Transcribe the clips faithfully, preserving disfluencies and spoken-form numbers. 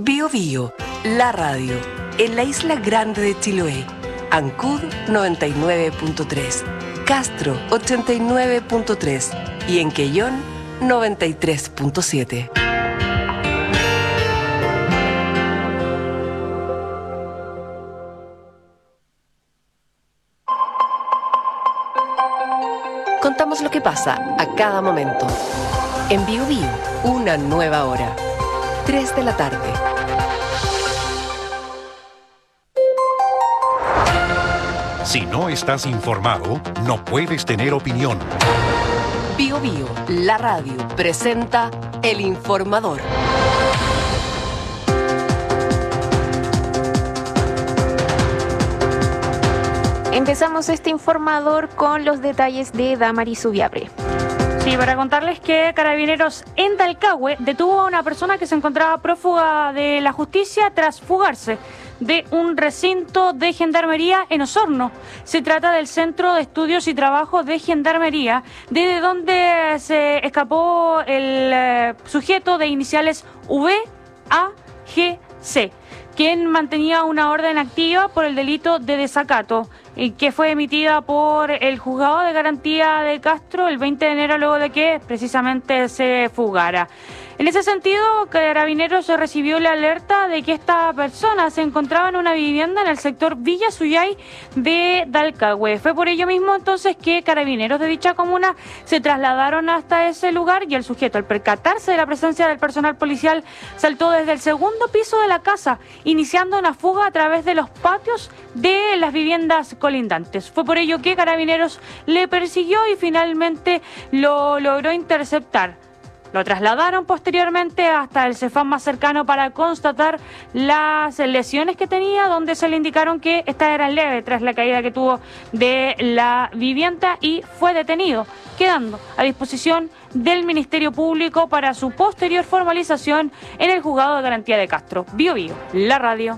Bio Bio, la radio, en la isla grande de Chiloé. Ancud noventa y nueve punto tres, Castro ochenta y nueve punto tres y en Quellón noventa y tres punto siete. Contamos lo que pasa a cada momento. En Bio Bio, una nueva hora. tres de la tarde. Si no estás informado, no puedes tener opinión. Bio Bio, la radio, presenta El Informador. Empezamos este informador con los detalles de Damaris Ubiabre. Sí, para contarles que Carabineros en Talcahué detuvo a una persona que se encontraba prófuga de la justicia tras fugarse de un recinto de gendarmería en Osorno. Se trata del Centro de Estudios y Trabajos de Gendarmería, desde donde se escapó el eh, sujeto de iniciales V A G C, quien mantenía una orden activa por el delito de desacato, y que fue emitida por el Juzgado de Garantía de Castro el veinte de enero, luego de que precisamente se fugara. En ese sentido, Carabineros recibió la alerta de que esta persona se encontraba en una vivienda en el sector Villa Suyay de Talcahué. Fue por ello mismo entonces que Carabineros de dicha comuna se trasladaron hasta ese lugar y el sujeto, al percatarse de la presencia del personal policial, saltó desde el segundo piso de la casa, iniciando una fuga a través de los patios de las viviendas colindantes. Fue por ello que Carabineros le persiguió y finalmente lo logró interceptar. Lo trasladaron posteriormente hasta el Cefam más cercano para constatar las lesiones que tenía, donde se le indicaron que estas eran leves tras la caída que tuvo de la vivienda, y fue detenido, quedando a disposición del Ministerio Público para su posterior formalización en el Juzgado de Garantía de Castro. Bio Bio, la radio.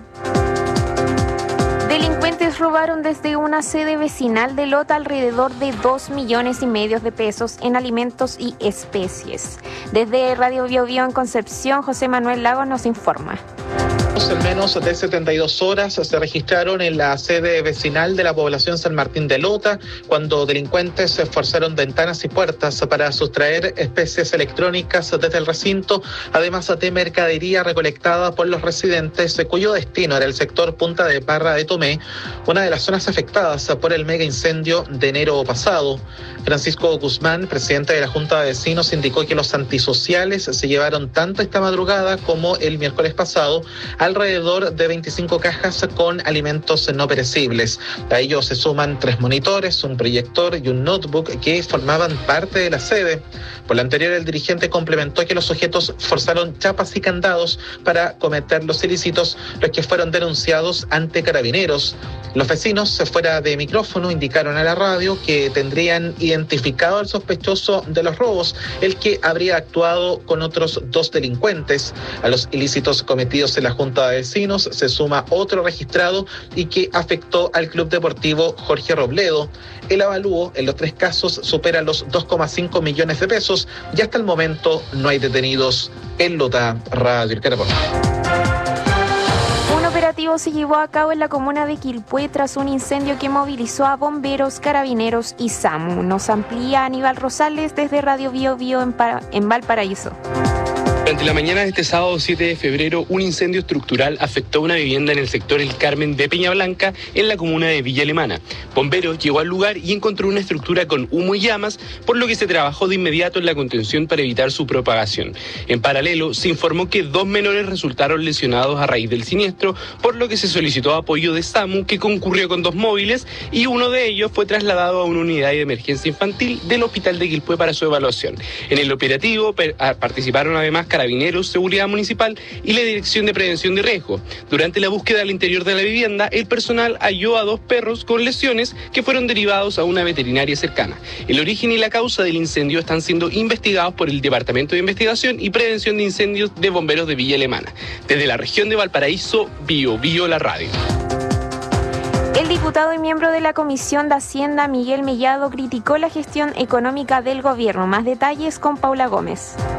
Delincuentes robaron desde una sede vecinal de Lota alrededor de dos millones y medio de pesos en alimentos y especies. Desde Radio Bio Bio en Concepción, José Manuel Lagos nos informa. En menos de setenta y dos horas se registraron en la sede vecinal de la población San Martín de Lota, cuando delincuentes forzaron ventanas y puertas para sustraer especies electrónicas desde el recinto, además de mercadería recolectada por los residentes, cuyo destino era el sector Punta de Parra de Tomé, una de las zonas afectadas por el mega incendio de enero pasado. Francisco Guzmán, presidente de la Junta de Vecinos, indicó que los antisociales se llevaron tanto esta madrugada como el miércoles pasado alrededor de veinticinco cajas con alimentos no perecibles. A ellos se suman tres monitores, un proyector y un notebook que formaban parte de la sede. Por lo anterior, el dirigente complementó que los sujetos forzaron chapas y candados para cometer los ilícitos, los que fueron denunciados ante Carabineros. Los vecinos, fuera de micrófono, indicaron a la radio que tendrían identificado al sospechoso de los robos, el que habría actuado con otros dos delincuentes. A los ilícitos cometidos en la Junta de Vecinos se suma otro registrado y que afectó al Club Deportivo Jorge Robledo. El avalúo en los tres casos supera los dos coma cinco millones de pesos y hasta el momento no hay detenidos. En Lota, Radio El Caracol. Un operativo se llevó a cabo en la comuna de Quilpué tras un incendio que movilizó a bomberos, carabineros y SAMU. Nos amplía Aníbal Rosales desde Radio Bio Bio en, Para- en Valparaíso. Durante la mañana de este sábado siete de febrero, un incendio estructural afectó una vivienda en el sector El Carmen de Peña Blanca, en la comuna de Villa Alemana. Bomberos llegó al lugar y encontró una estructura con humo y llamas, por lo que se trabajó de inmediato en la contención para evitar su propagación. En paralelo, se informó que dos menores resultaron lesionados a raíz del siniestro, por lo que se solicitó apoyo de SAMU, que concurrió con dos móviles, y uno de ellos fue trasladado a una unidad de emergencia infantil del Hospital de Quilpué para su evaluación. En el operativo per- participaron además Carabineros, Seguridad Municipal y la Dirección de Prevención de Riesgo. Durante la búsqueda al interior de la vivienda, el personal halló a dos perros con lesiones que fueron derivados a una veterinaria cercana. El origen y la causa del incendio están siendo investigados por el Departamento de Investigación y Prevención de Incendios de Bomberos de Villa Alemana. Desde la región de Valparaíso, Bio Bio la radio. El diputado y miembro de la Comisión de Hacienda, Miguel Mellado, criticó la gestión económica del gobierno. Más detalles con Paula Gómez.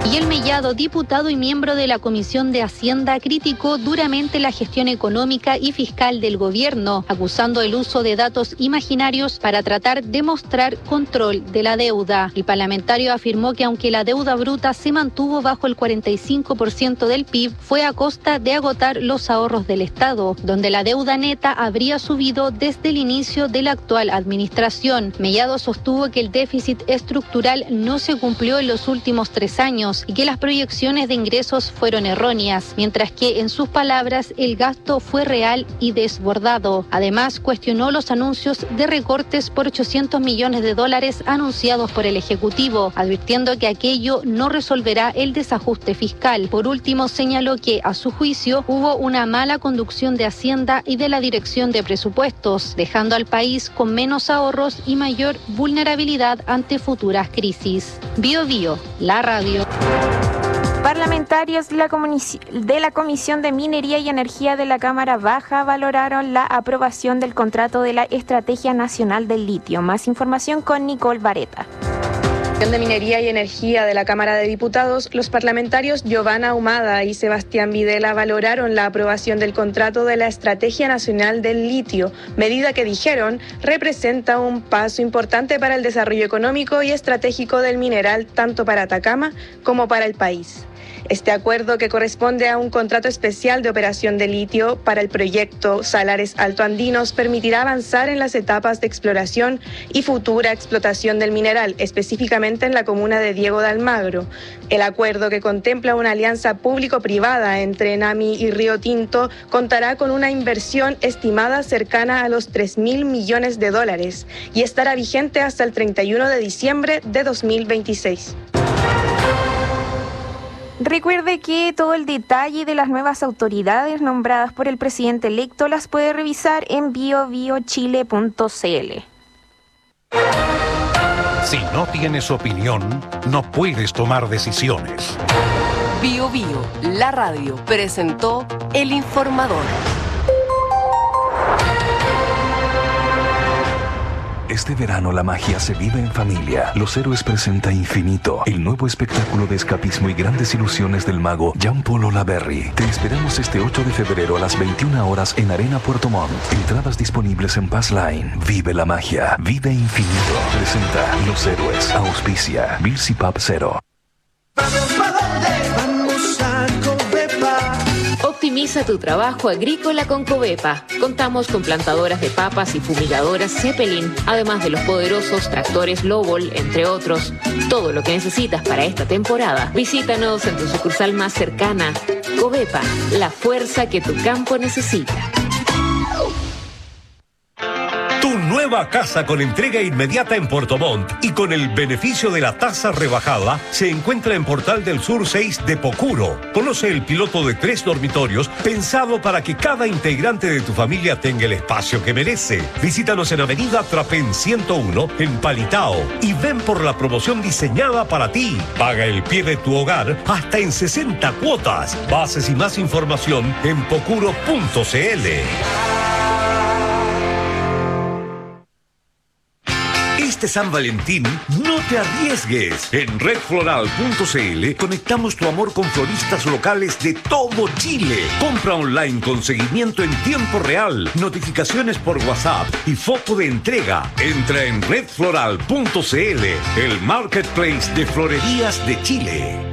Y el Mellado, diputado y miembro de la Comisión de Hacienda, criticó duramente la gestión económica y fiscal del gobierno, acusando el uso de datos imaginarios para tratar de mostrar control de la deuda. El parlamentario afirmó que aunque la deuda bruta se mantuvo bajo el cuarenta y cinco por ciento del P I B, fue a costa de agotar los ahorros del Estado, donde la deuda neta habría subido desde el inicio de la actual administración. Mellado sostuvo que el déficit estructural no se cumplió en los últimos tres años y que las proyecciones de ingresos fueron erróneas, mientras que, en sus palabras, el gasto fue real y desbordado. Además, cuestionó los anuncios de recortes por ochocientos millones de dólares anunciados por el Ejecutivo, advirtiendo que aquello no resolverá el desajuste fiscal. Por último, señaló que, a su juicio, hubo una mala conducción de Hacienda y de la Dirección de Presupuestos, dejando al país con menos ahorros y mayor vulnerabilidad ante futuras crisis. Bio Bio, la radio. Parlamentarios de la, de la Comisión de Minería y Energía de la Cámara Baja valoraron la aprobación del contrato de la Estrategia Nacional del Litio. Más información con Nicole Vareta. De Minería y Energía de la Cámara de Diputados, los parlamentarios Giovanna Ahumada y Sebastián Videla valoraron la aprobación del contrato de la Estrategia Nacional del Litio, medida que, dijeron, representa un paso importante para el desarrollo económico y estratégico del mineral, tanto para Atacama como para el país. Este acuerdo, que corresponde a un contrato especial de operación de litio para el proyecto Salares Altoandinos, permitirá avanzar en las etapas de exploración y futura explotación del mineral, específicamente en la comuna de Diego de Almagro. El acuerdo, que contempla una alianza público-privada entre Enami y Río Tinto, contará con una inversión estimada cercana a los tres mil millones de dólares y estará vigente hasta el treinta y uno de diciembre de dos mil veintiséis. Recuerde que todo el detalle de las nuevas autoridades nombradas por el presidente electo las puede revisar en bio bio chile punto c l. Si no tienes opinión, no puedes tomar decisiones. Bio Bio, la radio, presentó El Informador. Este verano la magia se vive en familia. Los Héroes presenta Infinito, el nuevo espectáculo de escapismo y grandes ilusiones del mago Jean-Paul Olaverry. Te esperamos este ocho de febrero a las veintiuna horas en Arena Puerto Montt. Entradas disponibles en Passline. Vive la magia, vive Infinito. Presenta Los Héroes. Auspicia Bilsi Pub Cero. Optimiza tu trabajo agrícola con Covepa. Contamos con plantadoras de papas y fumigadoras Zeppelin, además de los poderosos tractores Lobol, entre otros. Todo lo que necesitas para esta temporada. Visítanos en tu sucursal más cercana. Covepa, la fuerza que tu campo necesita. Tu nueva casa con entrega inmediata en Puerto Montt y con el beneficio de la tasa rebajada se encuentra en Portal del Sur seis de Pocuro. Conoce el piloto de tres dormitorios pensado para que cada integrante de tu familia tenga el espacio que merece. Visítanos en Avenida Trapén ciento uno en Palitao y ven por la promoción diseñada para ti. Paga el pie de tu hogar hasta en sesenta cuotas. Bases y más información en pocuro punto c l. Este San Valentín, no te arriesgues. En red floral punto c l conectamos tu amor con floristas locales de todo Chile. Compra online con seguimiento en tiempo real, notificaciones por WhatsApp y foto de entrega. Entra en red floral punto c l, el marketplace de florerías de Chile.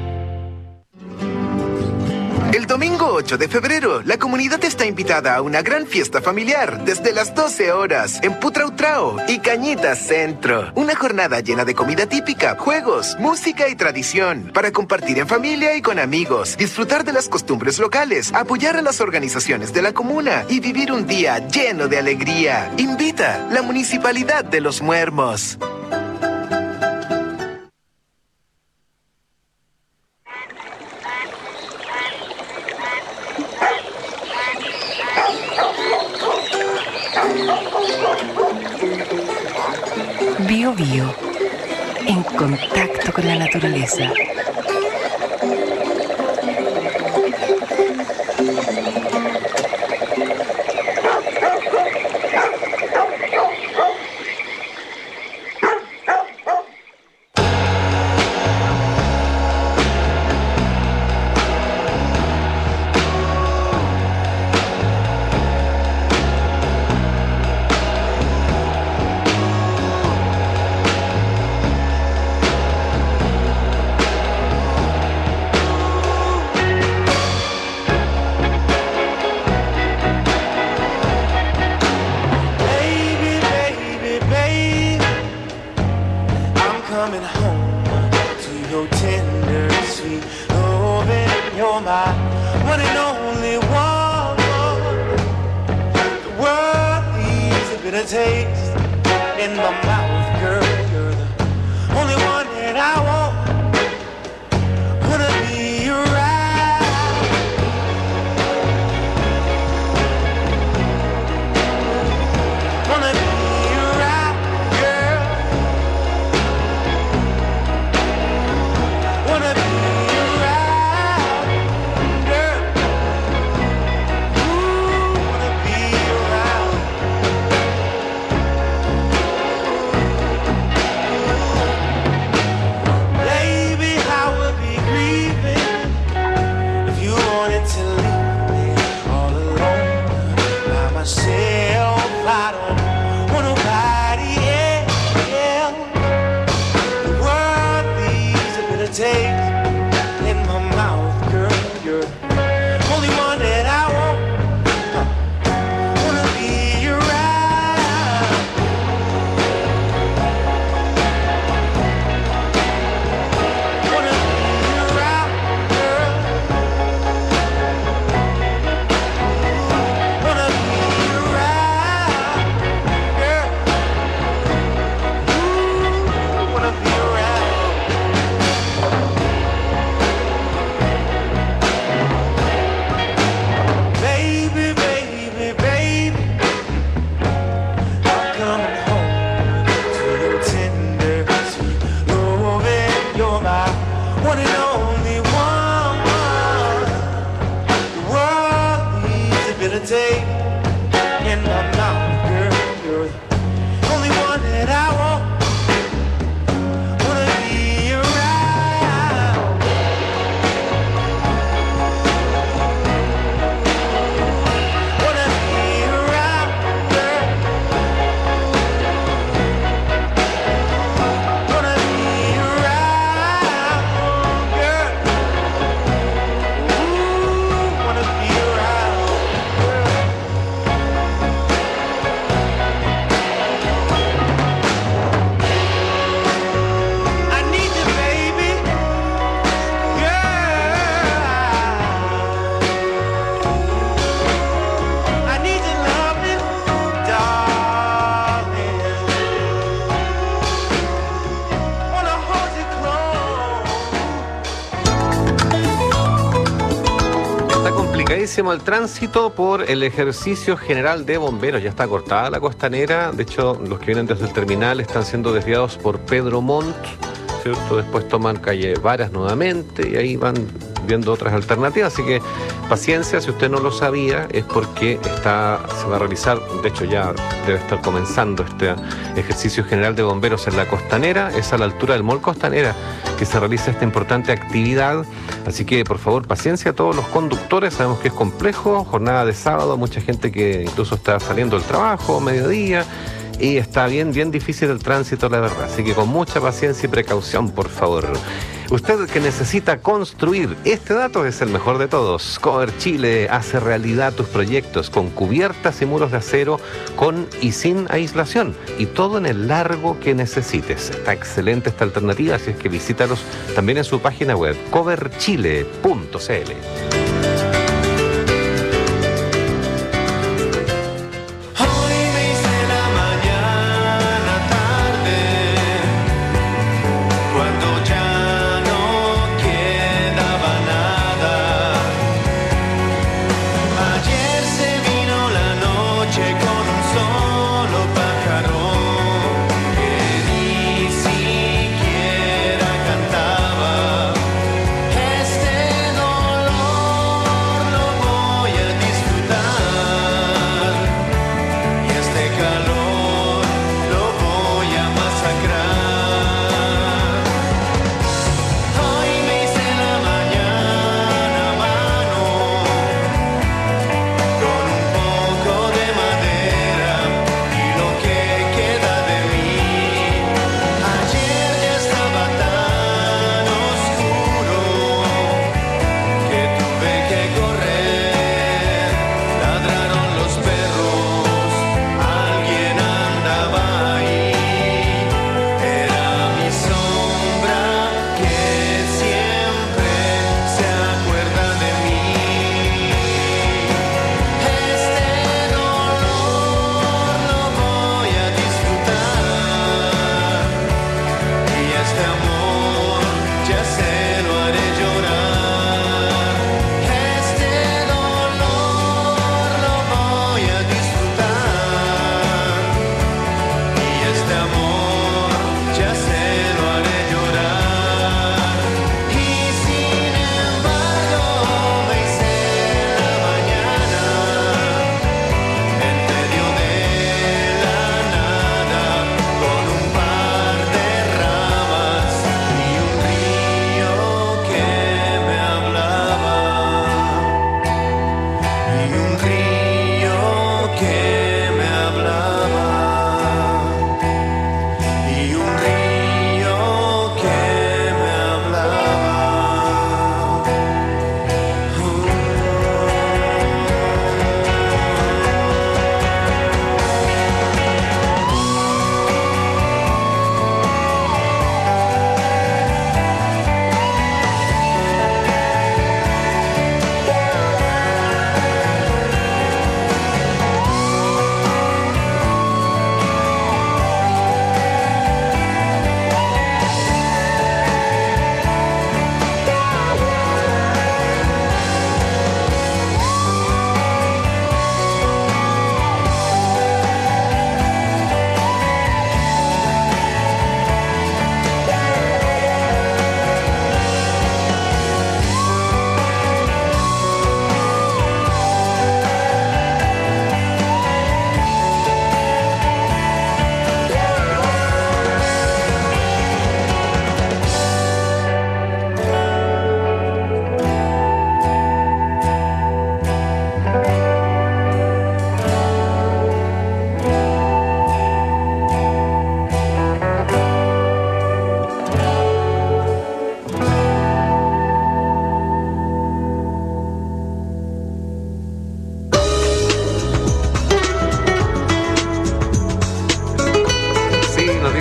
El domingo ocho de febrero, la comunidad está invitada a una gran fiesta familiar desde las doce horas en Putrautrao y Cañitas Centro. Una jornada llena de comida típica, juegos, música y tradición para compartir en familia y con amigos, disfrutar de las costumbres locales, apoyar a las organizaciones de la comuna y vivir un día lleno de alegría. Invita la Municipalidad de Los Muermos. Bio Bio, en contacto con la naturaleza. one and only one. The world needs a bitter taste in my mouth, girl. You're the only one that I want. Wanna be around. Wanna be around, girl. Wanna be around, girl. Ooh, wanna be around. Baby, I would be grieving if you wanted to leave me all alone by myself. I don't want nobody else. The world needs a bit of taste in my mouth, girl. You're the only one that I want. Huh. Wanna be around. Wanna be around, girl. Wanna be around, girl. Ooh, wanna be around. Baby, baby, baby, I'm coming home to your tender, sweet loving. You're my one and only one. The world needs a bit of taste in my mouth, girl. You're the only one that I want. Wanna be around. Wanna be around, girl. Wanna be around, girl. Ooh, wanna be around, girl. I need you, baby, girl. I need you, loving, darling. Wanna hold you close. Está complicadísimo el tránsito por el ejercicio general de bomberos. Ya está cortada la costanera. De hecho, los que vienen desde el terminal están siendo desviados por Pedro Montt, ¿cierto? Después toman calle Varas nuevamente y ahí van viendo otras alternativas. Así que paciencia, si usted no lo sabía, es porque está, se va a realizar, de hecho ya debe estar comenzando este ejercicio general de bomberos en la costanera. Es a la altura del Mall Costanera que se realiza esta importante actividad. Así que, por favor, paciencia a todos los conductores. Sabemos que es complejo, jornada de sábado, mucha gente que incluso está saliendo del trabajo, mediodía, y está bien, bien difícil el tránsito, la verdad. Así que con mucha paciencia y precaución, por favor. Usted que necesita construir, este dato es el mejor de todos. Cover Chile hace realidad tus proyectos con cubiertas y muros de acero con y sin aislación, y todo en el largo que necesites. Está excelente esta alternativa, así es que visítalos también en su página web, cover chile punto c l. Este dolor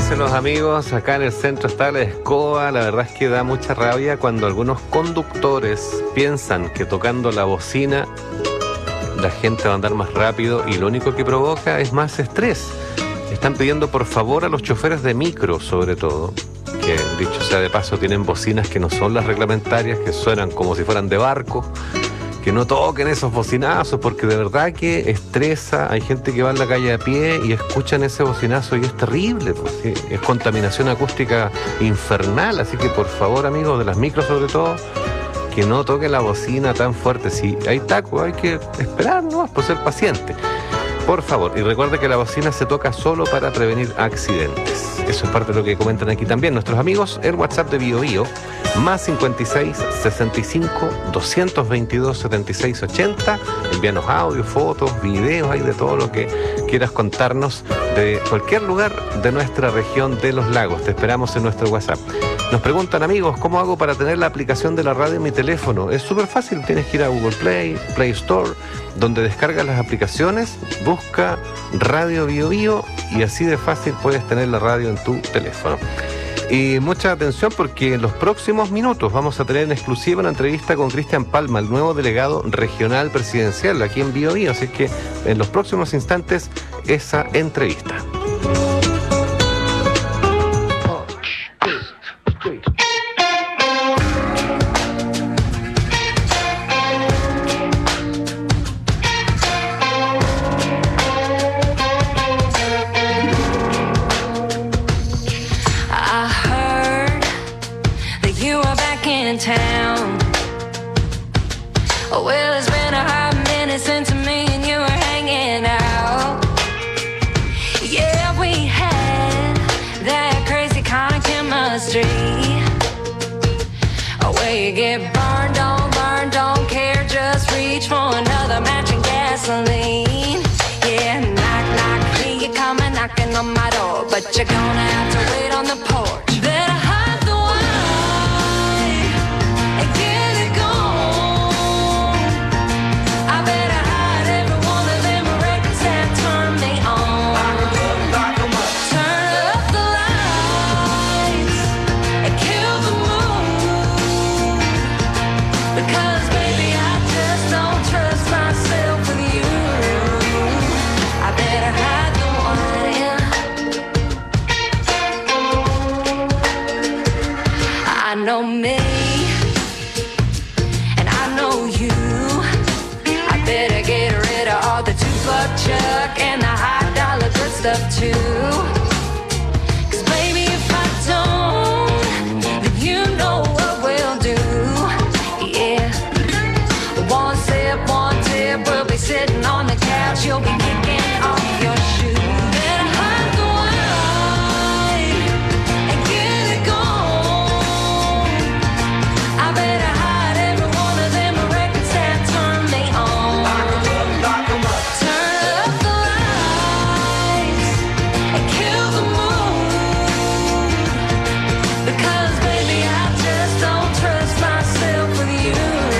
dicen los amigos, acá en el centro está la escoba. La verdad es que da mucha rabia cuando algunos conductores piensan que tocando la bocina la gente va a andar más rápido y lo único que provoca es más estrés. Están pidiendo por favor a los choferes de micro, sobre todo, que dicho sea de paso tienen bocinas que no son las reglamentarias, que suenan como si fueran de barco, que no toquen esos bocinazos porque de verdad que estresa. Hay gente que va en la calle a pie y escuchan ese bocinazo y es terrible, pues, ¿sí? Es contaminación acústica infernal, así que por favor, amigos de las micros sobre todo, que no toquen la bocina tan fuerte. Si hay taco hay que esperar, ¿no? Pues ser paciente, por favor. Y recuerde que la bocina se toca solo para prevenir accidentes. Eso es parte de lo que comentan aquí también nuestros amigos. El WhatsApp de Bio Bio, más cincuenta y seis, sesenta y cinco, doscientos veintidós, setenta y seis, ochenta. Envíanos audio, fotos, videos, hay de todo lo que quieras contarnos de cualquier lugar de nuestra región de los lagos. Te esperamos en nuestro WhatsApp. Nos preguntan, amigos, ¿cómo hago para tener la aplicación de la radio en mi teléfono? Es súper fácil, tienes que ir a Google Play, Play Store, donde descargas las aplicaciones, busca Radio Bio Bio y así de fácil puedes tener la radio en tu teléfono. Y mucha atención porque en los próximos minutos vamos a tener en exclusiva una entrevista con Cristian Palma, el nuevo delegado regional presidencial aquí en Bio Bio, así que en los próximos instantes esa entrevista. But you're gonna have to wait on the porch. Better hide the wine and get it gone. I better hide every one of them records that turn me on. Turn up the lights and kill the mood. Because baby, I just don't trust myself with you. I better hide the wine. I know me, and I know you. I better get rid of all the two-buck chuck and the high dollar good stuff too. Cause baby, if I don't, then you know what we'll do. Yeah, one sip, one tip, we'll be sitting on the couch. You'll be kicking off your shoes. Better hide the wine and get it gone. I better hide every one of them records that turn me on. Turn up the lights and kill the mood. Because baby, I just don't trust myself with you.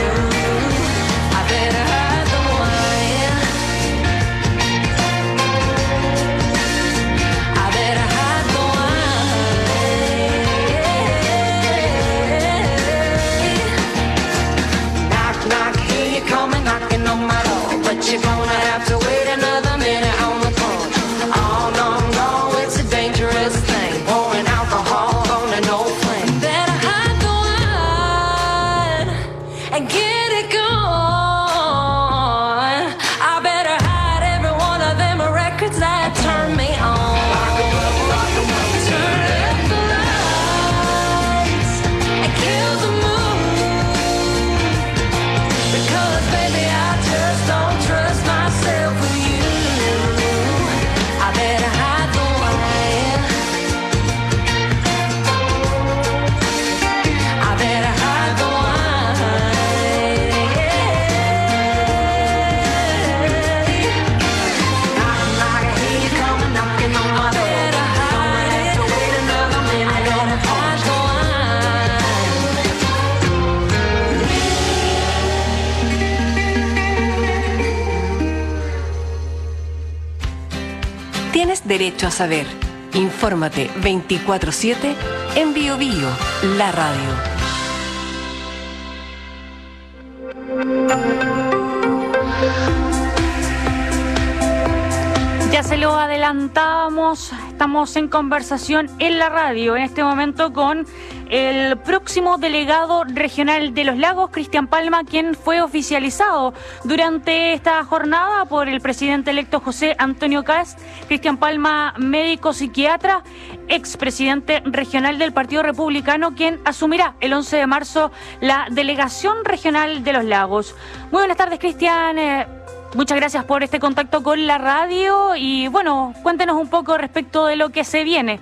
I better hide the wine. I better hide the wine. Knock, knock, here you coming, knocking on my door. But you're gonna have to wait another minute on the porch. Oh, no, no, it's a dangerous thing. Pouring alcohol on an old flame. Better hide the wine and get it gone. I better hide every one of them records that turn me on. Turn up the lights and kill the mood. Because baby, I just don't trust myself with you. I better hide the wine. I better hide the wine. Knock, knock, I hear you coming, knocking on my door. Better hide it. To wait another minute. I better hide the Tienes derecho a saber. Infórmate veinticuatro siete en Bio Bio, la radio. Ya se lo adelantábamos, estamos en conversación en la radio en este momento con el próximo delegado regional de Los Lagos, Cristian Palma, quien fue oficializado durante esta jornada por el presidente electo José Antonio Kast. Cristian Palma, médico psiquiatra, expresidente regional del Partido Republicano, quien asumirá el once de marzo la delegación regional de Los Lagos. Muy buenas tardes, Cristian. Eh, Muchas gracias por este contacto con la radio y bueno, cuéntenos un poco respecto de lo que se viene.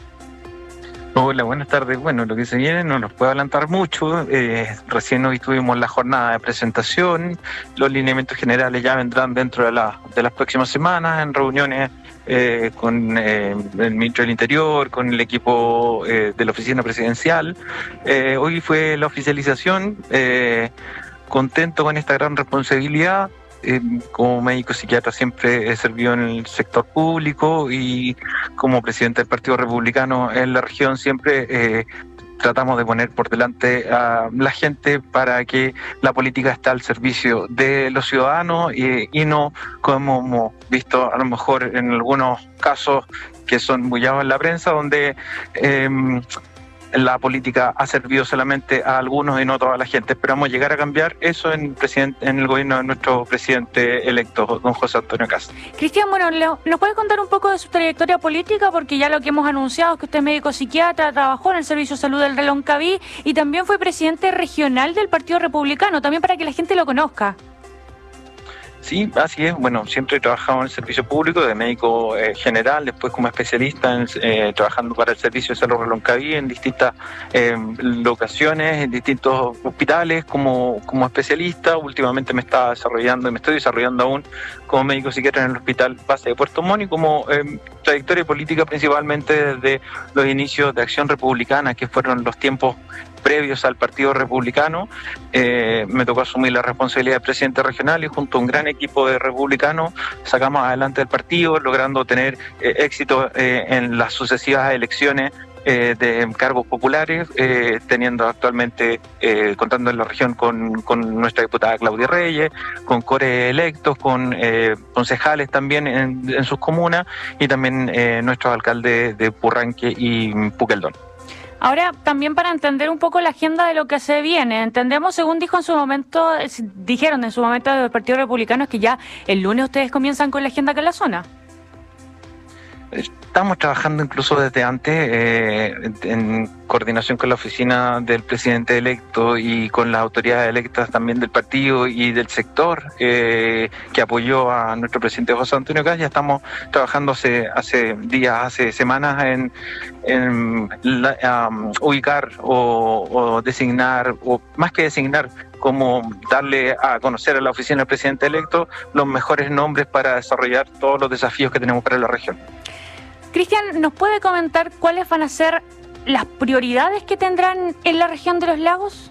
Hola, buenas tardes. Bueno, lo que se viene no nos puedo adelantar mucho. Eh, recién hoy tuvimos la jornada de presentación. Los lineamientos generales ya vendrán dentro de, la, de las próximas semanas en reuniones eh, con eh, el ministro del Interior, con el equipo eh, de la oficina presidencial. Eh, hoy fue la oficialización. Eh, contento con esta gran responsabilidad. Eh, como médico psiquiatra siempre he servido en el sector público y como presidente del Partido Republicano en la región siempre eh, tratamos de poner por delante a la gente para que la política esté al servicio de los ciudadanos y, y no como hemos visto a lo mejor en algunos casos que son bullados en la prensa donde eh, la política ha servido solamente a algunos y no a toda la gente. Esperamos llegar a cambiar eso en, presidente, en el gobierno de nuestro presidente electo, don José Antonio Kast. Cristian, bueno, ¿nos puede contar un poco de su trayectoria política? Porque ya lo que hemos anunciado es que usted es médico psiquiatra, trabajó en el Servicio de Salud del Reloncaví y también fue presidente regional del Partido Republicano, también para que la gente lo conozca. Sí, así es. Bueno, siempre he trabajado en el servicio público de médico eh, general, después como especialista en, eh, trabajando para el Servicio de Salud Reloncaví en distintas eh, locaciones, en distintos hospitales como, como especialista. Últimamente me estaba desarrollando y me estoy desarrollando aún como médico psiquiatra en el Hospital Base de Puerto Montt y como eh, trayectoria política principalmente desde los inicios de Acción Republicana, que fueron los tiempos previos al Partido Republicano. Eh, me tocó asumir la responsabilidad de presidente regional y junto a un gran equipo de republicanos sacamos adelante el partido, logrando tener eh, éxito eh, en las sucesivas elecciones eh, de cargos populares, eh, teniendo actualmente, eh, contando en la región con, con nuestra diputada Claudia Reyes, con core electos, con eh, concejales también en, en sus comunas y también eh, nuestros alcaldes de Purranque y Puqueldón. Ahora, también para entender un poco la agenda de lo que se viene, entendemos, según dijo en su momento, dijeron en su momento del Partido Republicano, es que ya el lunes ustedes comienzan con la agenda acá en la zona. Estamos trabajando incluso desde antes eh, en coordinación con la oficina del presidente electo y con las autoridades electas también del partido y del sector eh, que apoyó a nuestro presidente José Antonio Kast. Ya estamos trabajando hace, hace días, hace semanas en, en la, um, ubicar o, o designar, o más que designar, como darle a conocer a la oficina del presidente electo los mejores nombres para desarrollar todos los desafíos que tenemos para la región. Cristian, ¿nos puede comentar cuáles van a ser las prioridades que tendrán en la región de Los Lagos?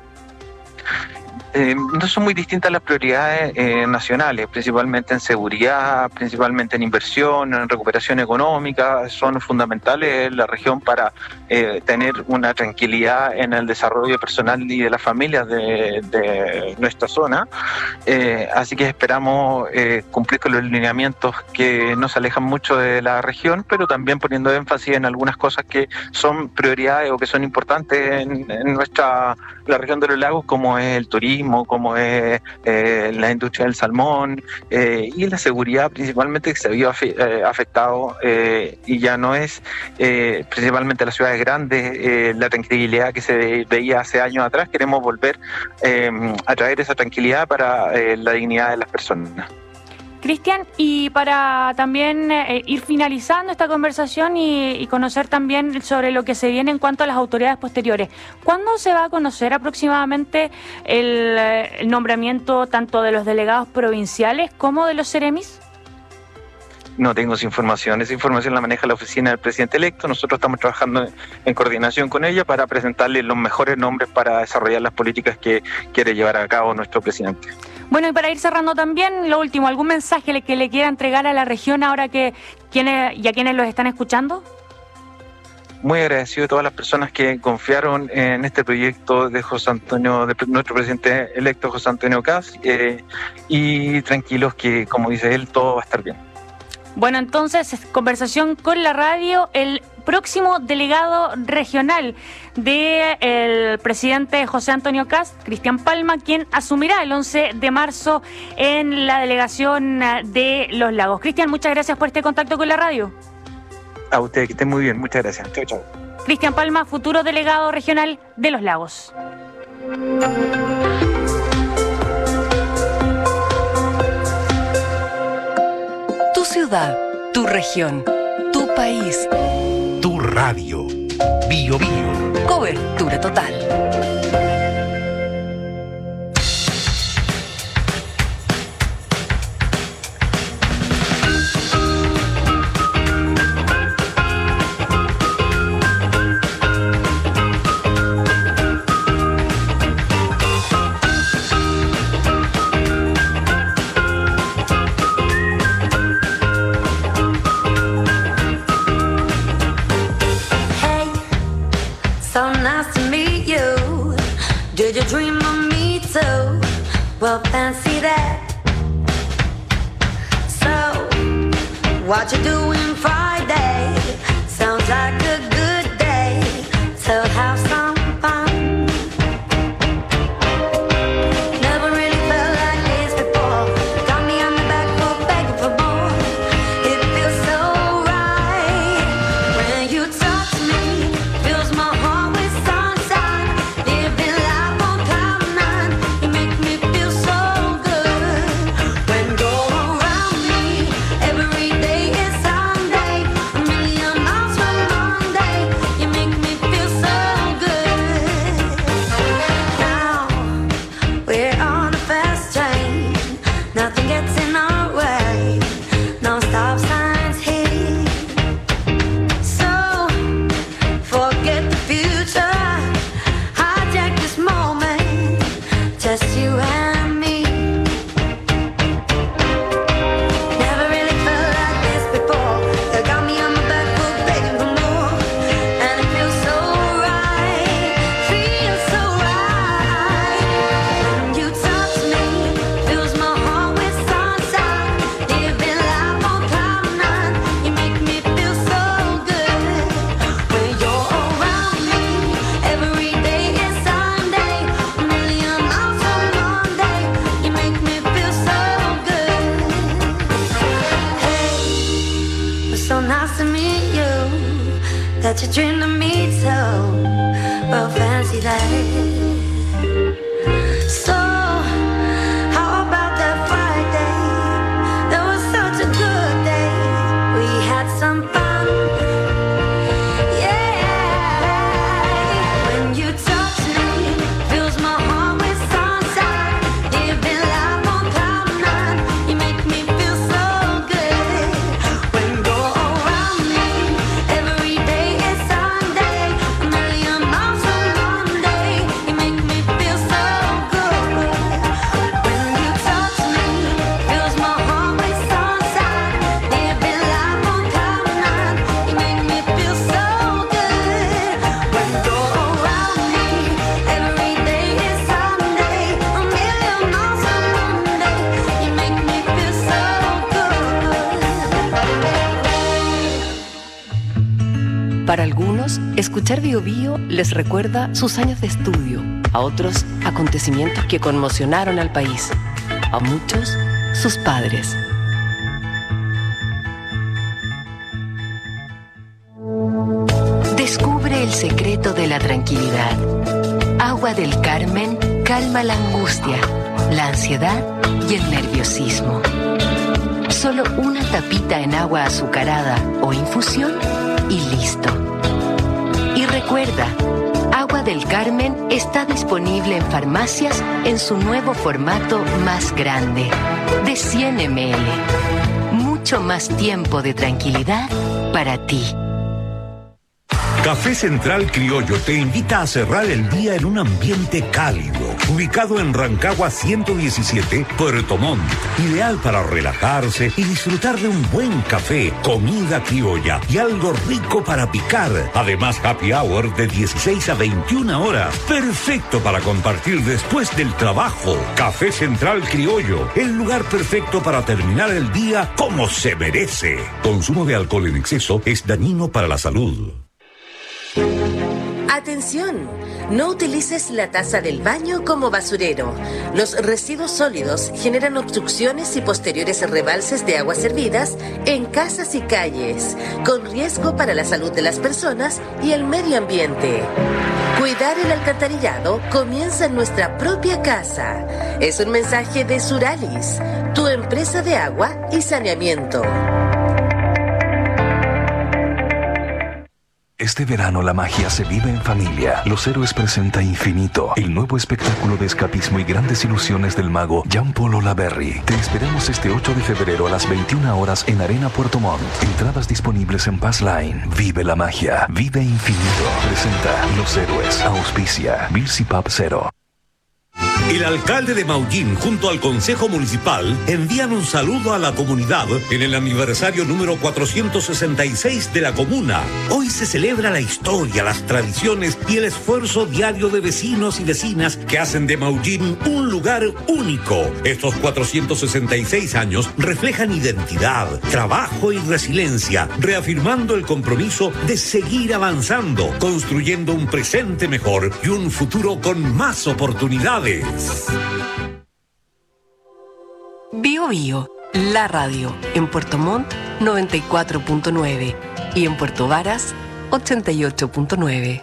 Eh, no son muy distintas las prioridades eh, nacionales, principalmente en seguridad, principalmente en inversión, en recuperación económica. Son fundamentales en la región para eh, tener una tranquilidad en el desarrollo personal y de las familias de, de nuestra zona. Eh, así que esperamos eh, cumplir con los lineamientos que nos alejan mucho de la región, pero también poniendo énfasis en algunas cosas que son prioridades o que son importantes en, en nuestra la región de Los Lagos, como es el turismo, como es eh, la industria del salmón eh, y la seguridad principalmente, que se había eh, afectado eh, y ya no es eh, principalmente las ciudades grandes eh, la tranquilidad que se veía hace años atrás. Queremos volver eh, a traer esa tranquilidad para eh, la dignidad de las personas. Cristian, y para también eh, ir finalizando esta conversación y, y conocer también sobre lo que se viene en cuanto a las autoridades posteriores, ¿cuándo se va a conocer aproximadamente el, el nombramiento tanto de los delegados provinciales como de los seremis? No tengo esa información. Esa información la maneja la oficina del presidente electo. Nosotros estamos trabajando en coordinación con ella para presentarle los mejores nombres para desarrollar las políticas que quiere llevar a cabo nuestro presidente. Bueno, y para ir cerrando también, lo último, ¿algún mensaje que le quiera entregar a la región ahora que quienes y a quienes los están escuchando? Muy agradecido a todas las personas que confiaron en este proyecto de José Antonio, de nuestro presidente electo José Antonio Kast, eh, y tranquilos que, como dice él, todo va a estar bien. Bueno, entonces, conversación con la radio, el próximo delegado regional del presidente José Antonio Kast, Cristian Palma, quien asumirá el once de marzo en la delegación de Los Lagos. Cristian, muchas gracias por este contacto con la radio. A usted, que estén muy bien. Muchas gracias. Chau, chau. Cristian Palma, futuro delegado regional de Los Lagos. Tu ciudad, tu región, tu país. Tu radio. Bio Bio. Cobertura total. Dream of me too, well fancy that. So, what you doing Friday? Sounds like a good day to have some fun. Never really felt like this before. Got me on the back foot begging for more. It feels so right when you touch me. Fills my heart with sunshine. Living life. That you dream of me too, well fancy that. So, how about that Friday? That was such a good day. We had some fun. Yeah, when you touch me, fills my heart with sunshine. Living life on cloud nine, you make me feel so good. When you're around me, every day. Para algunos, escuchar Bio Bio les recuerda sus años de estudio, a otros, acontecimientos que conmocionaron al país, a muchos, sus padres. Descubre el secreto de la tranquilidad. Agua del Carmen calma la angustia, la ansiedad y el nerviosismo. Solo una tapita en agua azucarada o infusión y listo. Y recuerda, Agua del Carmen está disponible en farmacias en su nuevo formato más grande, de cien mililitros. mucho más tiempo de tranquilidad para ti. Café Central Criollo te invita a cerrar el día en un ambiente cálido, ubicado en Rancagua ciento diecisiete, Puerto Montt, ideal para relajarse y disfrutar de un buen café, comida criolla y algo rico para picar. Además, happy hour de dieciséis a veintiuna horas, perfecto para compartir después del trabajo. Café Central Criollo, el lugar perfecto para terminar el día como se merece. Consumo de alcohol en exceso es dañino para la salud. Atención, no utilices la taza del baño como basurero. Los residuos sólidos generan obstrucciones y posteriores rebalses de aguas servidas en casas y calles, con riesgo para la salud de las personas y el medio ambiente. Cuidar el alcantarillado comienza en nuestra propia casa. Es un mensaje de Suralis, tu empresa de agua y saneamiento. Este verano la magia se vive en familia. Los Héroes presenta Infinito, el nuevo espectáculo de escapismo y grandes ilusiones del mago Jean-Paul Olaverry. Te esperamos este ocho de febrero a las veintiuna horas en Arena Puerto Montt. Entradas disponibles en Pass Line. Vive la magia, vive Infinito. Presenta Los Héroes. Auspicia Bills y Pub Cero. El alcalde de Maullín junto al Consejo Municipal envían un saludo a la comunidad en el aniversario número cuatrocientos sesenta y seis de la comuna. Hoy se celebra la historia, las tradiciones y el esfuerzo diario de vecinos y vecinas que hacen de Maullín un lugar único. Estos cuatrocientos sesenta y seis años reflejan identidad, trabajo y resiliencia, reafirmando el compromiso de seguir avanzando, construyendo un presente mejor y un futuro con más oportunidades. Bio Bio, la radio, en Puerto Montt noventa y cuatro punto nueve y en Puerto Varas ochenta y ocho punto nueve.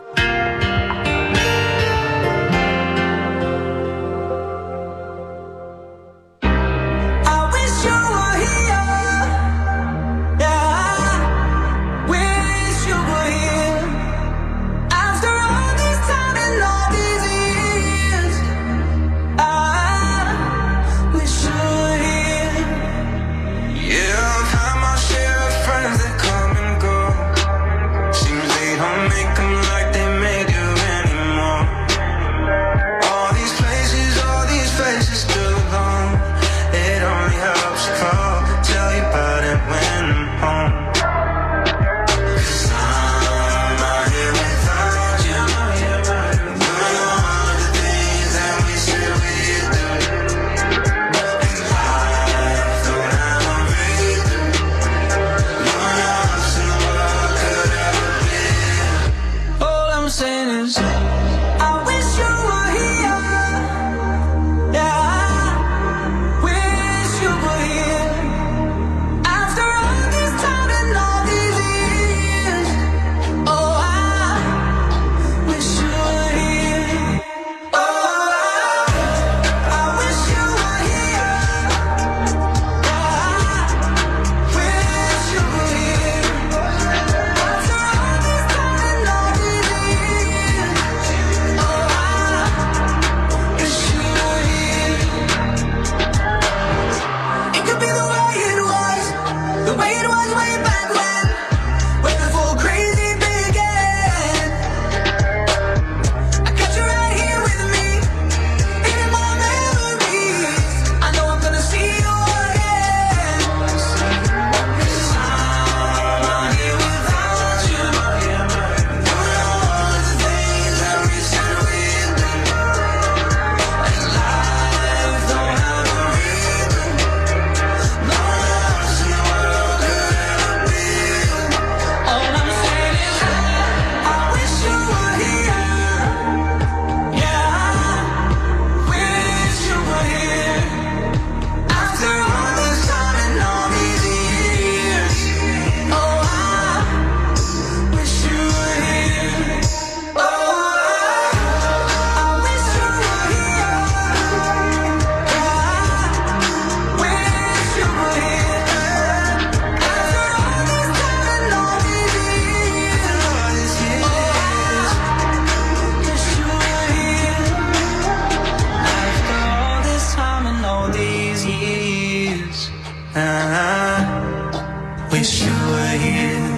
wish you were here.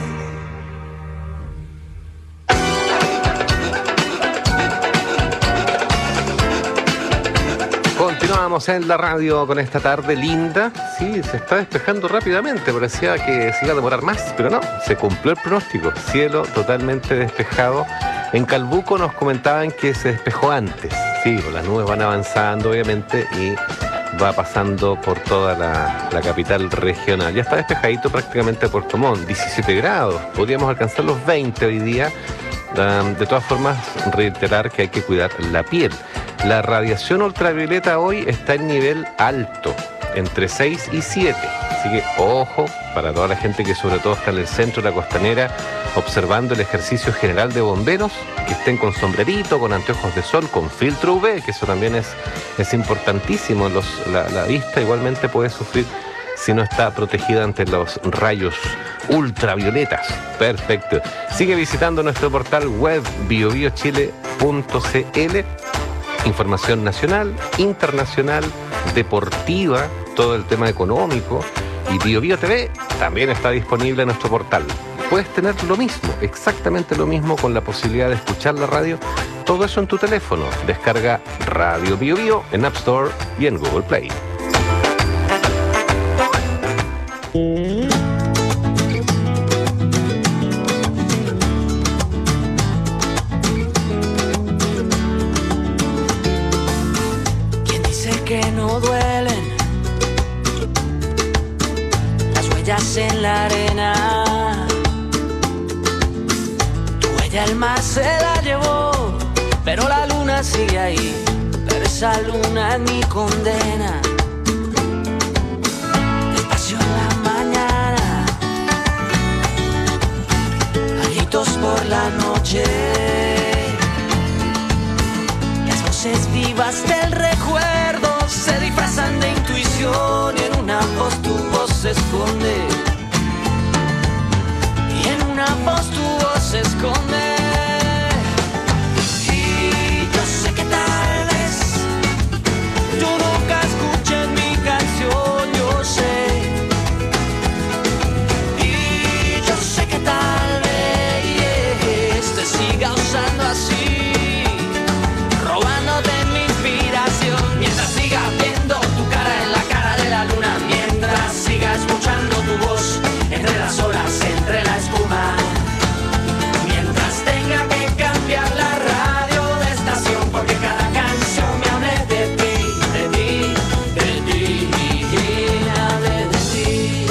Continuamos en la radio con esta tarde linda. Sí, se está despejando rápidamente. Parecía que se iba a demorar más, pero no, se cumplió el pronóstico. Cielo totalmente despejado. En Calbuco nos comentaban que se despejó antes. Sí, las nubes van avanzando, obviamente, y va pasando por toda la, la capital regional. Ya está despejadito prácticamente Puerto Montt, diecisiete grados. Podríamos alcanzar los veinte hoy día. De todas formas, reiterar que hay que cuidar la piel. La radiación ultravioleta hoy está en nivel alto, entre seis y siete. Así que ojo para toda la gente que sobre todo está en el centro de la costanera observando el ejercicio general de bomberos, que estén con sombrerito, con anteojos de sol, con filtro U V, que eso también es, es importantísimo. Los, la, la vista igualmente puede sufrir si no está protegida ante los rayos ultravioletas. Perfecto. Sigue visitando nuestro portal web bio bio chile punto c l. Información nacional, internacional, deportiva, todo el tema económico. Y BioBio T V también está disponible en nuestro portal. Puedes tener lo mismo, exactamente lo mismo, con la posibilidad de escuchar la radio. Todo eso en tu teléfono. Descarga Radio BioBio en App Store y en Google Play. Que no duelen las huellas en la arena. Tu huella el mar se la llevó, pero la luna sigue ahí. Pero esa luna es mi condena. Despacio en la mañana, a gritos por la noche, las voces vivas del recuerdo se disfrazan de intuición y en una voz tu voz se esconde. Y en una voz tu voz se esconde. Y yo sé que tal vez tú nunca escuches mi canción, yo sé. Y yo sé que tal vez te siga usando así, robándote mi inspiración. Mientras siga viendo tu cara en la cara de la luna, mientras siga escuchando tu voz entre las olas, entre la espuma, mientras tenga que cambiar la radio de estación, porque cada canción me hable de ti, de ti, de ti, me hable de ti.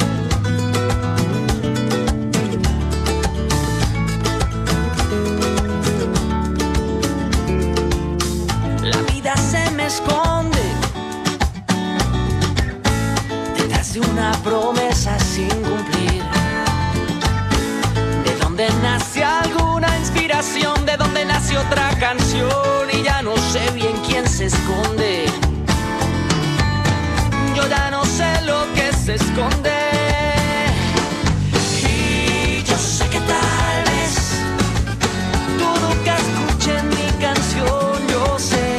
La vida se me esconde detrás de una promesa sin cumplir. De donde nace alguna inspiración, de donde nace otra canción, y ya no sé bien quién se esconde. Yo ya no sé lo que se esconde. Y yo sé que tal vez tú nunca escuches mi canción, yo sé.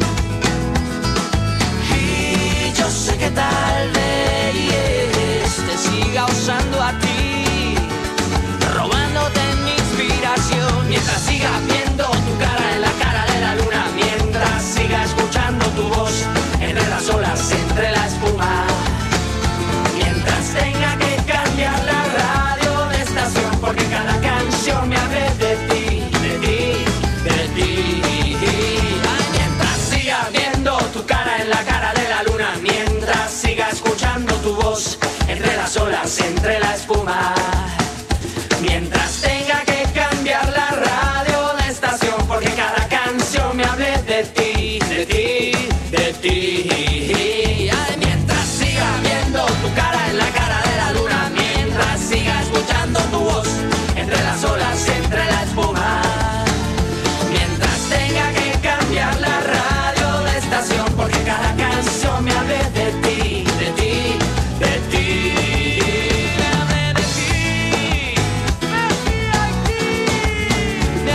Y yo sé que tal vez te siga usando a ti, robándote mi inspiración. Mientras siga viendo tu cara en la cara de la luna, mientras siga escuchando tu voz entre las olas, entre la espuma, mientras tenga que cambiar la radio de estación, porque cada canción me hable de ti, de ti, de ti. Ay, mientras siga viendo tu cara en la cara de la luna, mientras siga escuchando tu voz entre las olas, entre la espuma, mientras tenga que cambiar la radio de estación, porque cada canción me hable de ti, de ti, de ti. Ay, mientras siga viendo tu cara en la cara de la luna, mientras siga escuchando tu voz entre las olas, entre la espuma, mientras tenga que cambiar la radio de estación, porque cada canción me hable de ti, de ti, de ti. Me hable de ti, de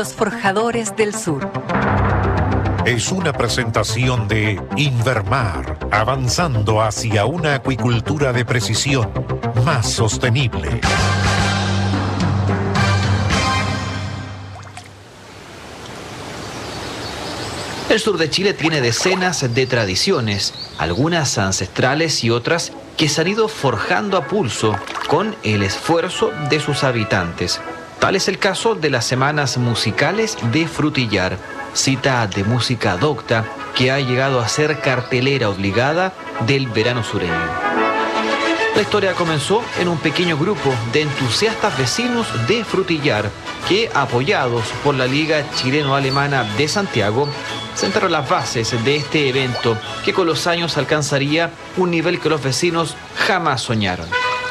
Los Forjadores del Sur. Es una presentación de Invermar, avanzando hacia una acuicultura de precisión más sostenible. El sur de Chile tiene decenas de tradiciones, algunas ancestrales y otras que se han ido forjando a pulso con el esfuerzo de sus habitantes. Tal es el caso de las Semanas Musicales de Frutillar, cita de música docta que ha llegado a ser cartelera obligada del verano sureño. La historia comenzó en un pequeño grupo de entusiastas vecinos de Frutillar que, apoyados por la Liga Chileno-Alemana de Santiago, sentaron las bases de este evento que con los años alcanzaría un nivel que los vecinos jamás soñaron.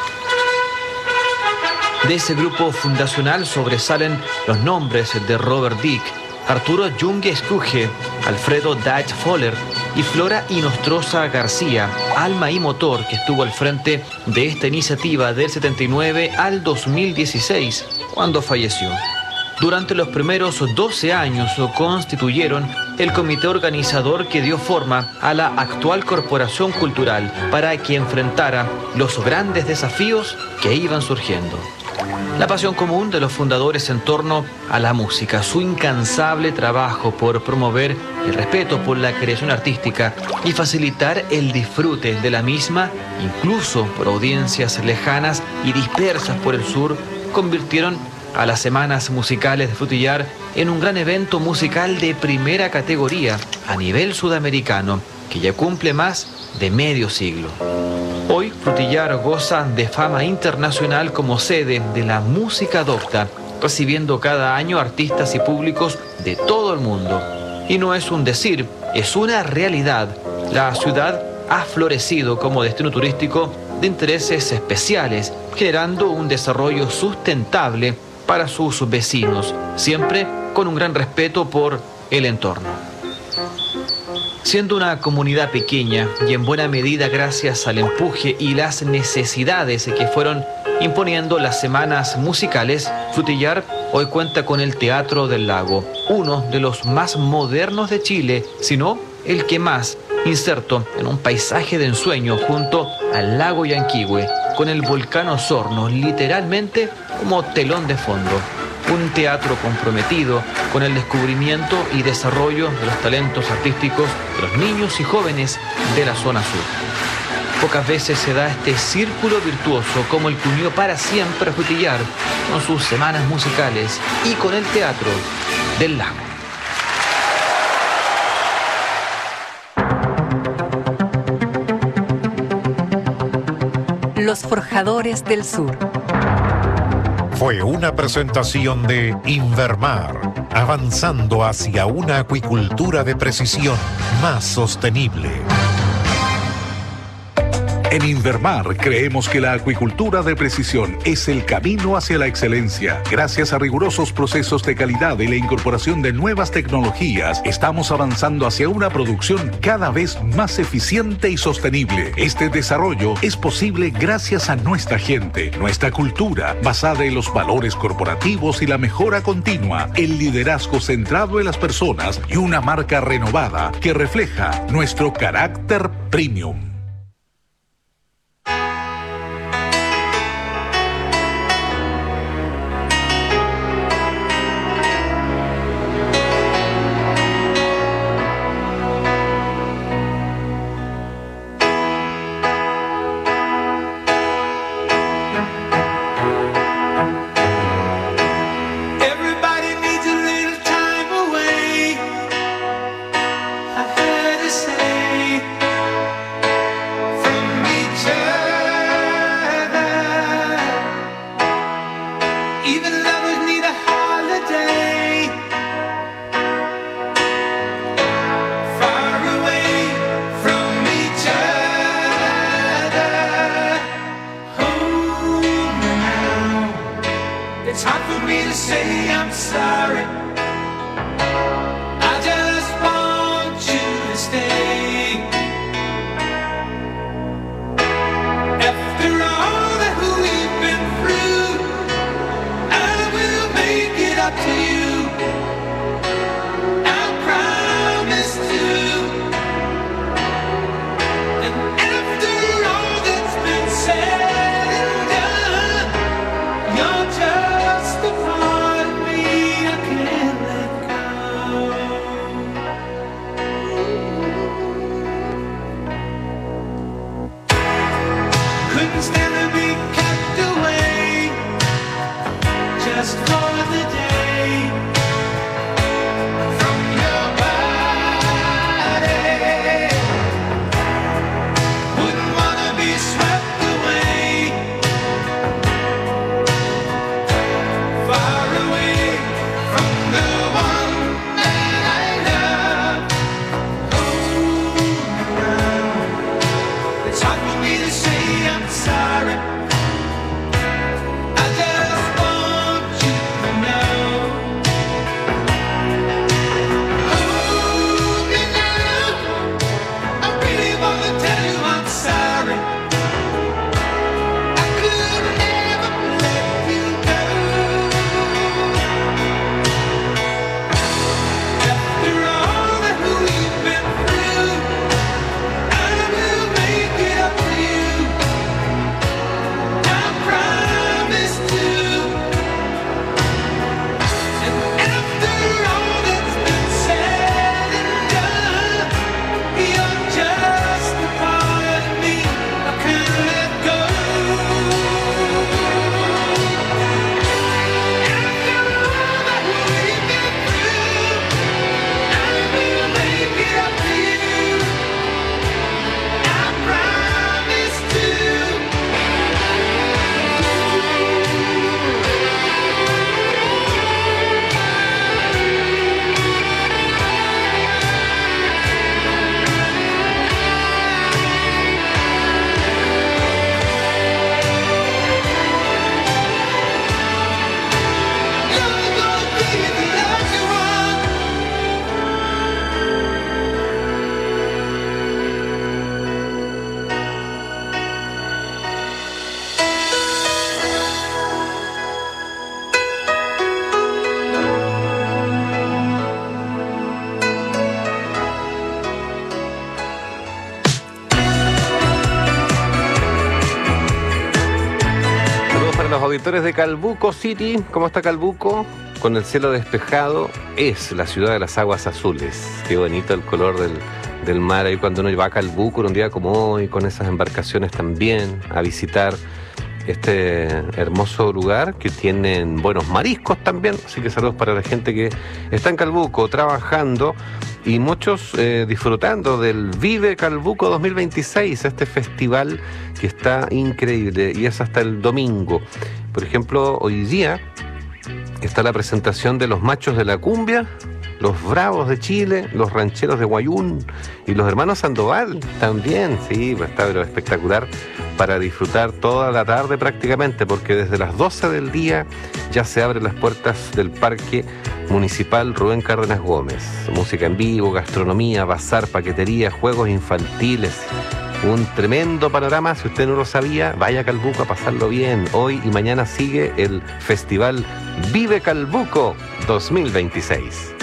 De ese grupo fundacional sobresalen los nombres de Robert Dick, Arturo Junge Skuje, Alfredo Dutch Foller y Flora Inostroza García, alma y motor que estuvo al frente de esta iniciativa del setenta y nueve al dos mil dieciséis, cuando falleció. Durante los primeros doce años constituyeron el comité organizador que dio forma a la actual corporación cultural para que enfrentara los grandes desafíos que iban surgiendo. La pasión común de los fundadores en torno a la música, su incansable trabajo por promover el respeto por la creación artística y facilitar el disfrute de la misma, incluso por audiencias lejanas y dispersas por el sur, convirtieron a las Semanas Musicales de Frutillar en un gran evento musical de primera categoría a nivel sudamericano, que ya cumple más de medio siglo. Hoy, Frutillar goza de fama internacional como sede de la música docta, recibiendo cada año artistas y públicos de todo el mundo. Y no es un decir, es una realidad. La ciudad ha florecido como destino turístico de intereses especiales, generando un desarrollo sustentable para sus vecinos, siempre con un gran respeto por el entorno. Siendo una comunidad pequeña y en buena medida gracias al empuje y las necesidades que fueron imponiendo las semanas musicales, Frutillar hoy cuenta con el Teatro del Lago, uno de los más modernos de Chile, sino el que más, inserto en un paisaje de ensueño junto al lago Yanquihue, con el volcán Osorno literalmente como telón de fondo. Un teatro comprometido con el descubrimiento y desarrollo de los talentos artísticos de los niños y jóvenes de la zona sur. Pocas veces se da este círculo virtuoso como el que unió para siempre a Frutillar con sus semanas musicales y con el Teatro del Lago. Los Forjadores del Sur. Fue una presentación de Invermar, avanzando hacia una acuicultura de precisión más sostenible. En Invermar creemos que la acuicultura de precisión es el camino hacia la excelencia. Gracias a rigurosos procesos de calidad y la incorporación de nuevas tecnologías, estamos avanzando hacia una producción cada vez más eficiente y sostenible. Este desarrollo es posible gracias a nuestra gente, nuestra cultura, basada en los valores corporativos y la mejora continua, el liderazgo centrado en las personas y una marca renovada que refleja nuestro carácter premium. Say directores de Calbuco City. ¿Cómo está Calbuco? Con el cielo despejado, es la ciudad de las aguas azules. Qué bonito el color del, del mar ahí cuando uno va a Calbuco, un día como hoy, con esas embarcaciones también, a visitar este hermoso lugar que tienen buenos mariscos también. Así que saludos para la gente que está en Calbuco trabajando y muchos eh, disfrutando del Vive Calbuco dos mil veintiséis, este festival que está increíble y es hasta el domingo. Por ejemplo, hoy día está la presentación de los machos de la cumbia, los bravos de Chile, los rancheros de Guayún y los hermanos Sandoval también. Sí, pues está pero espectacular para disfrutar toda la tarde prácticamente, porque desde las doce del día ya se abren las puertas del Parque Municipal Rubén Cárdenas Gómez. Música en vivo, gastronomía, bazar, paquetería, juegos infantiles. Un tremendo panorama. Si usted no lo sabía, vaya a Calbuco a pasarlo bien. Hoy y mañana sigue el Festival Vive Calbuco dos mil veintiséis.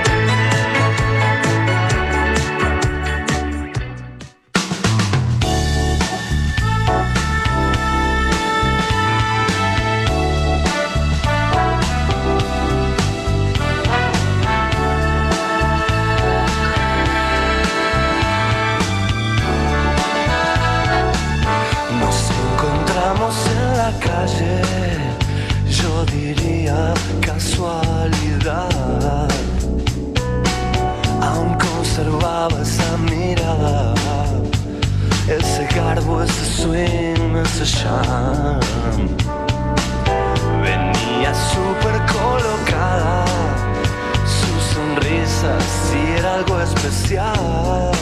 Venía súper colocada, su sonrisa sí era algo especial.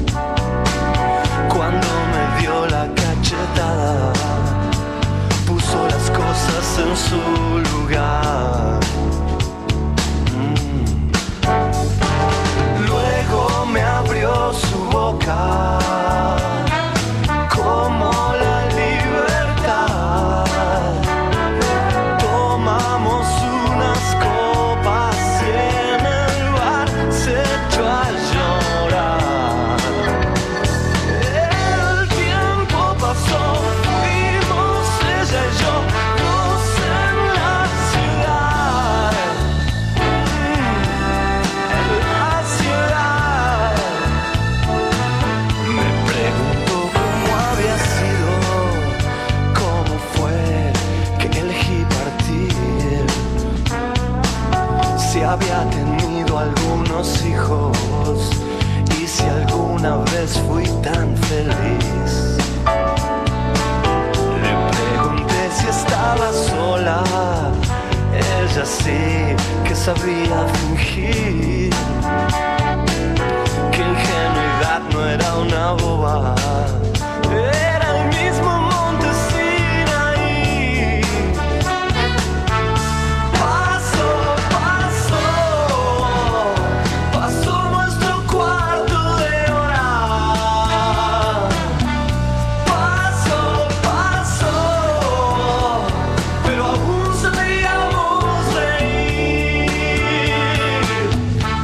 Cuando me dio la cachetada, puso las cosas en su lugar. Mm. Luego me abrió su boca como la libertad. Tomamos unas copas y en el bar se echó a llorar. El tiempo pasó, fuimos ella y yo, dos en la ciudad. En la ciudad. Me preguntó cómo había sido, cómo fue que elegí partir, si había tenido algunos hijos y si alguna vez fui tan feliz. Le pregunté si estaba sola, ella sí que sabía fingir, que ingenuidad no era una boba, era el mismo monte Sinaí. Pasó, pasó, pasó nuestro cuarto de hora. Pasó, pasó, pero aún sabíamos reír.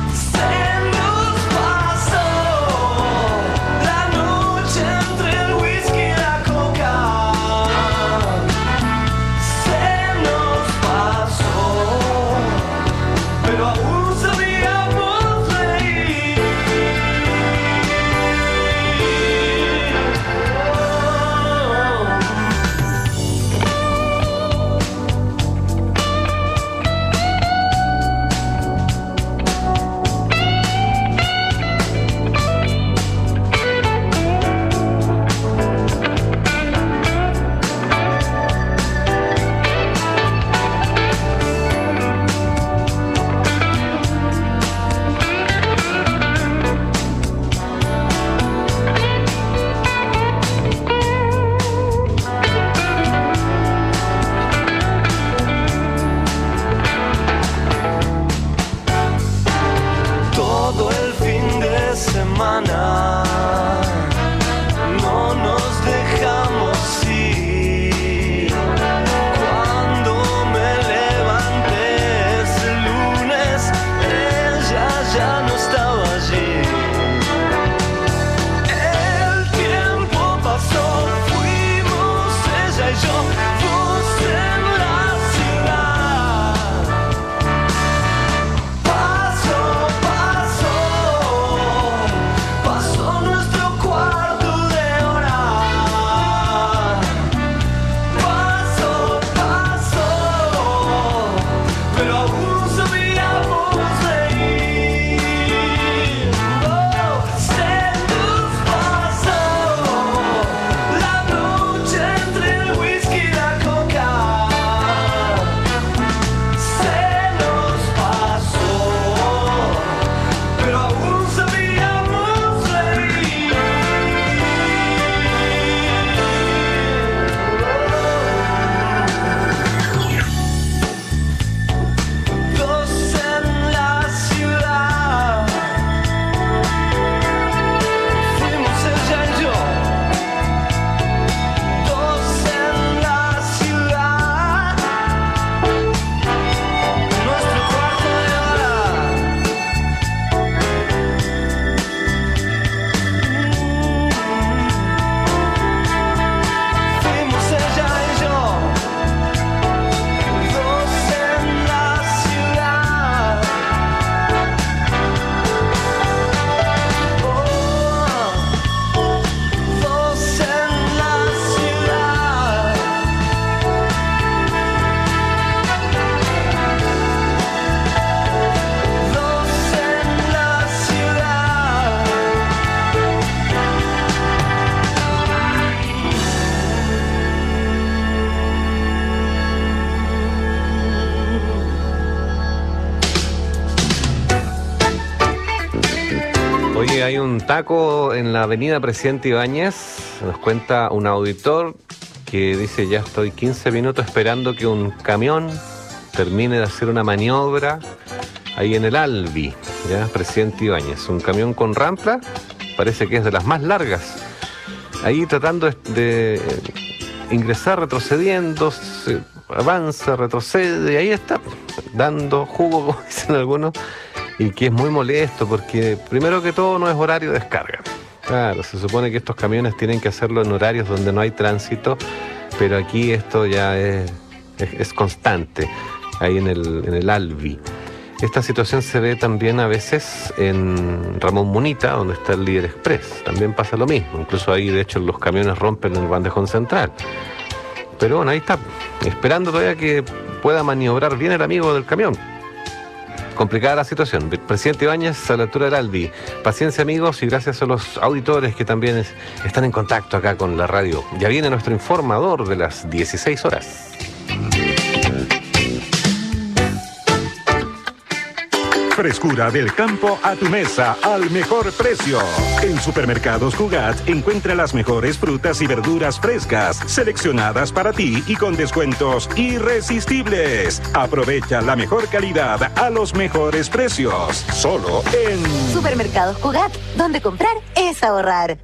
Oye, hay un taco en la avenida Presidente Ibáñez, nos cuenta un auditor que dice: ya estoy quince minutos esperando que un camión termine de hacer una maniobra ahí en el Albi, ya, Presidente Ibáñez. Un camión con rampa, parece que es de las más largas. Ahí tratando de, de ingresar, retrocediendo, se avanza, retrocede, y ahí está, dando jugo, como dicen algunos, y que es muy molesto porque, primero que todo, no es horario de descarga. Claro, se supone que estos camiones tienen que hacerlo en horarios donde no hay tránsito, pero aquí esto ya es, es, es constante, ahí en el, en el Albi. Esta situación se ve también a veces en Ramón Munita, donde está el Líder Express. También pasa lo mismo. Incluso ahí, de hecho, los camiones rompen el bandejón central. Pero bueno, ahí está, esperando todavía que pueda maniobrar bien el amigo del camión. Complicada la situación. Presidente Ibáñez a la altura del Albi. Paciencia, amigos, y gracias a los auditores que también es, están en contacto acá con la radio. Ya viene nuestro informador de las dieciséis horas. Frescura del campo a tu mesa al mejor precio. En Supermercados Cugat encuentra las mejores frutas y verduras frescas, seleccionadas para ti y con descuentos irresistibles. Aprovecha la mejor calidad a los mejores precios. Solo en Supermercados Cugat, donde comprar es ahorrar.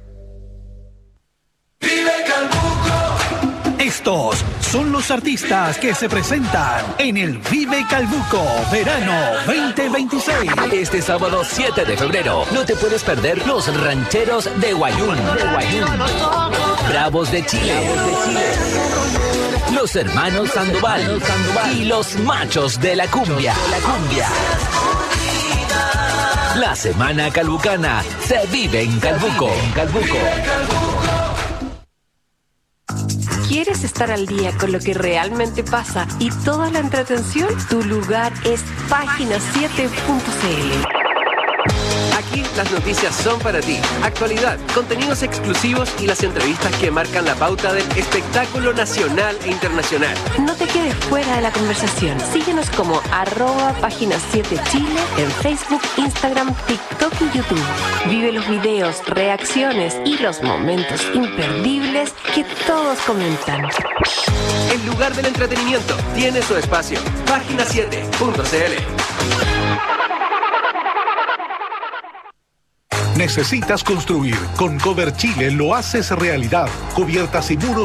¡Vive Calbuco! Estos son los artistas que se presentan en el Vive Calbuco Verano veinte veintiséis. Este sábado siete de febrero no te puedes perder los rancheros de Guayún, de Guayún. Bravos de Chile, los hermanos Sandoval y los machos de la cumbia. La semana calbucana se vive en Calbuco. ¿Quieres estar al día con lo que realmente pasa y toda la entretención? Tu lugar es página siete punto c l. Aquí las noticias son para ti. Actualidad, contenidos exclusivos y las entrevistas que marcan la pauta del espectáculo nacional e internacional. No te quedes fuera de la conversación. Síguenos como arroba página siete Chile en Facebook, Instagram, TikTok y YouTube. Vive los videos, reacciones y los momentos imperdibles que todos comentan. El lugar del entretenimiento tiene su espacio. página siete punto c l. ¿Necesitas construir? Con Cover Chile lo haces realidad. Cubiertas y muros